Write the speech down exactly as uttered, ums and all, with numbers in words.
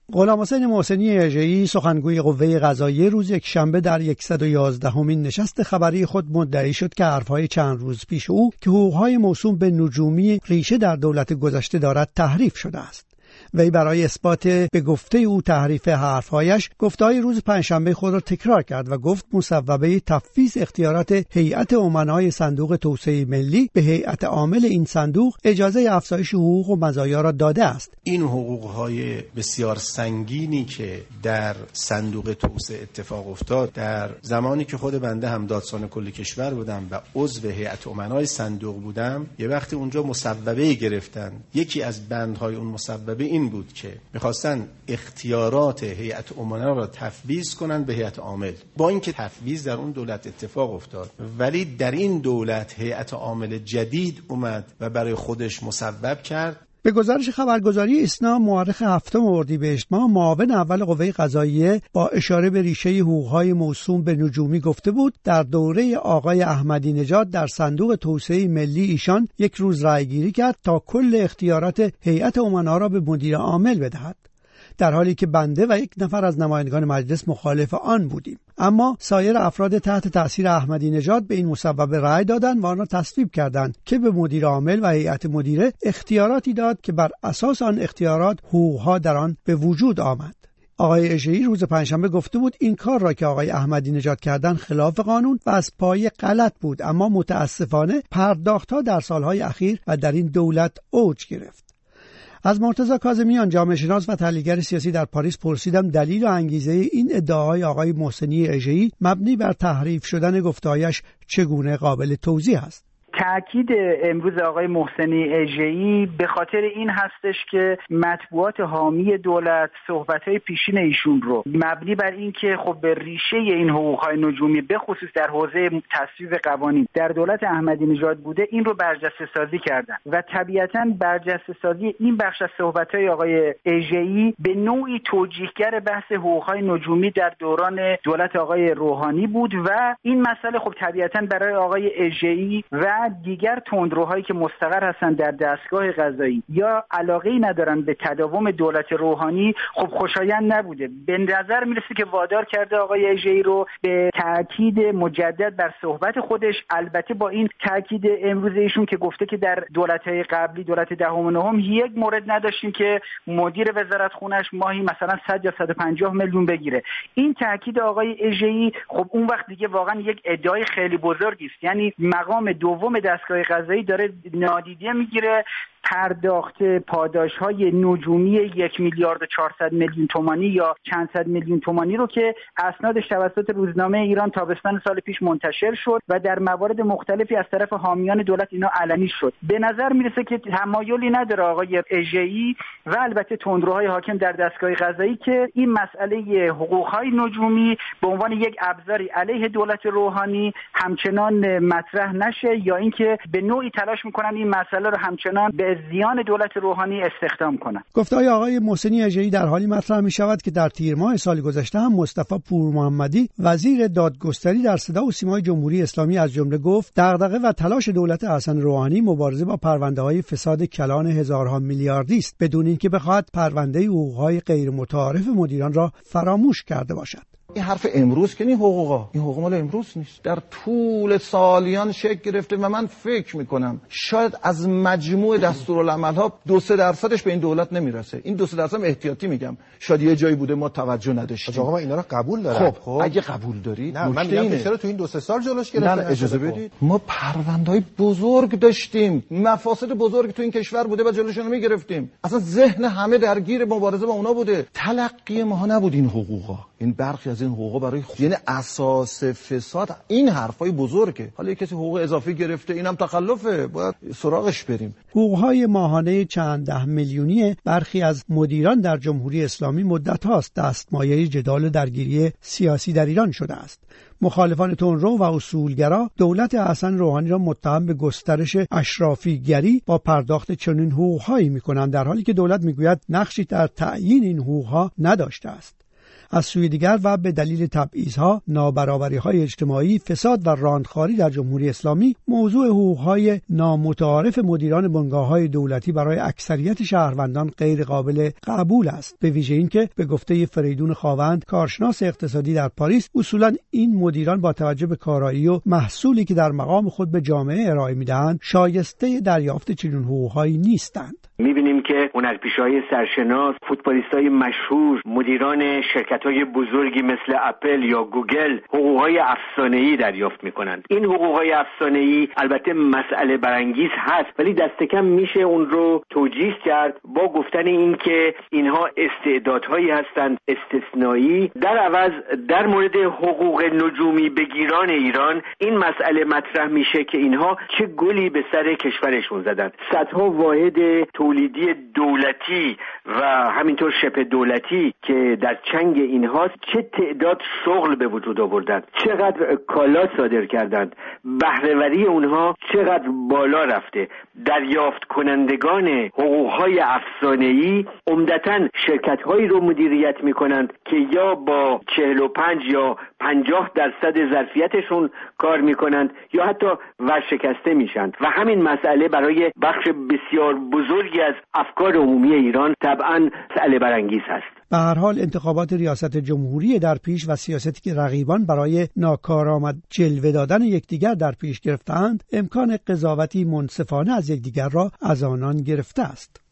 غلامحسین محسنی اژه‌ای سخنگوی قوه قضاییه روز یکشنبه در صد و یازدهمین نشست خبری خود مدعی شد که حرفهای چند روز پیش او که حقوق‌های موسوم به نجومی ریشه در دولت گذشته دارد تحریف شده است. وی برای اثبات به گفته او تحریف حرفهایش گفته‌های روز پنجشنبه خود را تکرار کرد و گفت مصوبه تفویض اختیارات هیئت امنای صندوق توسعه ملی به هیئت عامل این صندوق اجازه افزایش حقوق و مزایا را داده است. این حقوق‌های بسیار سنگینی که در صندوق توسعه اتفاق افتاد در زمانی که خود بنده هم دادسان کل کشور بودم و عضو هیئت امنای صندوق بودم، یه وقتی اونجا مصوبه گرفتن. یکی از بندهای اون مصوبه این بود که می‌خواستن اختیارات هیئت امنا را تفویض کنن به هیئت عامل. با اینکه تفویض در اون دولت اتفاق افتاد، ولی در این دولت هیئت عامل جدید اومد و برای خودش مصوب کرد. به گزارش خبرگزاری ایسنا مورخ هفتم اردیبهشت ماه، معاون اول قوه قضاییه با اشاره به ریشه حقوق‌های موسوم به نجومی گفته بود در دوره آقای احمدی نژاد در صندوق توسعه ملی ایشان یک روز رأی‌گیری کرد تا کل اختیارات هیئت امنا را به مدیر عامل بدهد، در حالی که بنده و یک نفر از نمایندگان مجلس مخالف آن بودیم. اما سایر افراد تحت تأثیر احمدی نژاد به این مصوبه رأی دادند و آن را تصویب کردند که به مدیر عامل و هیئت مدیره اختیاراتی داد که بر اساس آن اختیارات حقوق‌ها در آن به وجود آمد. آقای اژه‌ای روز پنجشنبه گفته بود این کار را که آقای احمدی نژاد کردند خلاف قانون و از پایه غلط بود، اما متاسفانه پرداخت‌ها در سالهای اخیر و در این دولت اوج گرفت. از مرتضی کاظمیان، جامعه شناس و تحلیلگر سیاسی در پاریس پرسیدم دلیل و انگیزه این ادعاهای آقای محسنی اژه‌ای مبنی بر تحریف شدن گفته‌هایش چگونه قابل توضیح است. تأکید امروز آقای محسنی اژه‌ای به خاطر این هستش که مطبوعات حامی دولت صحبت‌های پیشین ایشون رو مبنی بر این که خب به ریشه این حقوق‌های نجومی به خصوص در حوزه تصویب قوانین در دولت احمدی نژاد بوده، این رو برجسته سازی کردن و طبیعتاً برجسته سازی این بخش از صحبت‌های آقای اژه‌ای به نوعی توجیهگر بحث حقوق‌های نجومی در دوران دولت آقای روحانی بود و این مسئله خب طبیعتاً برای آقای اژه‌ای و دیگر تندروهایی که مستقر هستن در دستگاه قضایی یا علاقه‌ای ندارن به تداوم دولت روحانی خب خوشایند نبوده. به نظر میرسه که وادار کرده آقای اژه‌ای رو به تاکید مجدد بر صحبت خودش، البته با این تاکید امروز ایشون که گفته که در دولت‌های قبلی دولت دهم و نهم یک مورد نداشتیم که مدیر وزارت خونش ماهی مثلا صد یا صد و پنجاه میلیون بگیره. این تاکید آقای اژه‌ای خب اون وقت دیگه واقعا یک ادعای خیلی بزرگی است، یعنی مقام دوم دستگاه قضایی داره نادیده میگیره پرداخت پاداش‌های نجومی یک میلیارد و چهارصد میلیون تومانی یا چند صد میلیون تومانی رو که اسنادش توسط روزنامه ایران تابستان سال پیش منتشر شد و در موارد مختلفی از طرف حامیان دولت اینا علنی شد. به نظر میرسه که تمایلی نداره آقای اژه‌ای و البته تندروهای حاکم در دستگاه قضایی که این مسئله حقوق‌های نجومی به عنوان یک ابزاری علیه دولت روحانی همچنان مطرح نشه یا اینکه به نوعی تلاش میکنن این مسئله رو همچنان به زیان دولت روحانی استخدام کنند. گفته‌های آقای محسنی اژه‌ای در حالی مطرح می‌شود که در تیر ماه سال گذشته هم مصطفی پورمحمدی وزیر دادگستری در صدا و سیمای جمهوری اسلامی از جمله گفت دغدغه و تلاش دولت حسن روحانی مبارزه با پرونده‌های فساد کلان هزارها میلیاردی است بدون اینکه بخواهد پرونده حقوق‌های غیر متعارف مدیران را فراموش کرده باشد. این حرف امروز که این حقوقا این حقوق مال امروز نیست، در طول سالیان شکل گرفته و من فکر میکنم شاید از مجموع دستورالعمل‌ها دو سه درصدش به این دولت نمیرسه. این دو سه درصد احتیاطی میگم، شاید یه جایی بوده ما توجه نداشتیم. آقا من اینا رو قبول دارم. خب, خب اگه قبول دارید نه من میگم چرا تو این دو سه سال جلوش گرفتن؟ نه اجازه بدید. ما پرونده‌های بزرگ داشتیم، مفاسد بزرگ تو این کشور بوده و جلوشون رو میگرفتیم. اصلا ذهن همه درگیر مبارزه با اونا بوده. تلقی ما نبود این حقوقا. این برخی از این حقوق برای خود. یعنی اساس فساد این حرفای بزرگه. حالا یک کسی حقوق اضافی گرفته اینم تخلفه، باید سراغش بریم. حقوق‌های ماهانه چند ده میلیونی برخی از مدیران در جمهوری اسلامی مدت هاست دستمایه جدال و درگیری سیاسی در ایران شده است. مخالفان تندرو و اصولگرا دولت حسن روحانی را متهم به گسترش اشرافیگری با پرداخت چنین حقوق‌هایی می‌کنند، در حالی که دولت می‌گوید نقشی در تعیین این حقوق‌ها نداشته است. از سوی دیگر و به دلیل تبعیض‌ها، نابرابری‌های اجتماعی، فساد و راندخواری در جمهوری اسلامی، موضوع حقوق‌های نامتعارف مدیران بنگاه‌های دولتی برای اکثریت شهروندان غیر قابل قبول است. به ویژه اینکه به گفته فریدون خاوند، کارشناس اقتصادی در پاریس، اصولاً این مدیران با توجه به کارایی و محصولی که در مقام خود به جامعه ارائه می‌دهند، شایسته دریافت چنین حقوق‌هایی نیستند. می‌بینیم که هنرپیشه‌های سرشناس، فوتبالیست‌های مشهور، مدیران شرکت‌های بزرگی مثل اپل یا گوگل حقوق‌های افسانه‌ای دریافت می‌کنند. این حقوق‌های افسانه‌ای البته مسئله برانگیز هست، ولی دست کم میشه اون رو توجیه کرد با گفتن این که اینها استعدادهایی هستند استثنایی. در عوض در مورد حقوق نجومی بگیران ایران این مسئله مطرح میشه که اینها چه گلی به سر کشورشون زدن. صدها واحد تولیدی دولتی و همینطور شبه دولتی که در چنگ اینها چه تعداد شغل به وجود آوردن، چقدر کالا صادر کردند، بهره‌وری اونها چقدر بالا رفته. دریافت کنندگان حقوق‌های افسانه‌ای عمدتاً شرکت‌هایی رو مدیریت می‌کنند که یا با چهل و پنج یا پنجاه درصد ظرفیتشون کار می‌کنند یا حتی ورشکسته میشن و همین مسئله برای بخش بسیار بزرگی از افکار عمومی ایران طبعاً مسئله برانگیز هست. به هر حال انتخابات ریاست جمهوری در پیش و سیاستی که رقیبان برای ناکارآمد جلوه دادن یکدیگر در پیش گرفتند، امکان قضاوتی منصفانه از یکدیگر را از آنان گرفته است.